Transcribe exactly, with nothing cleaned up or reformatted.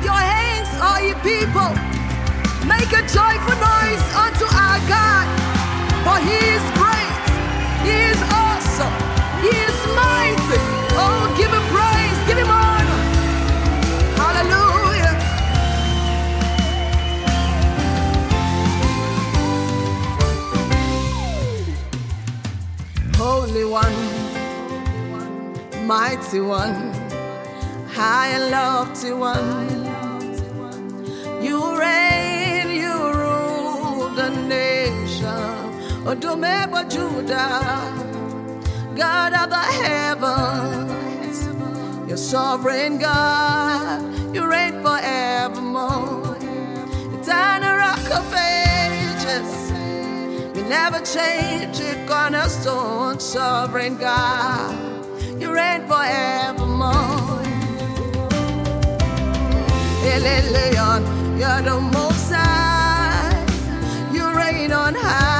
your hands, all ye people. Make a joyful noise unto our God. For he is great, he is awesome, he is mighty. Oh, give him praise, give him honor. Hallelujah. Holy One, mighty One, high and lofty One, you reign, you rule the nation. Odomeba Judah, God of the heavens, you're sovereign God, you reign forevermore. Eternal rock of ages, you never change it, cornerstone, sovereign God, you reign forevermore. Eleleon, you're the most high, you reign on high.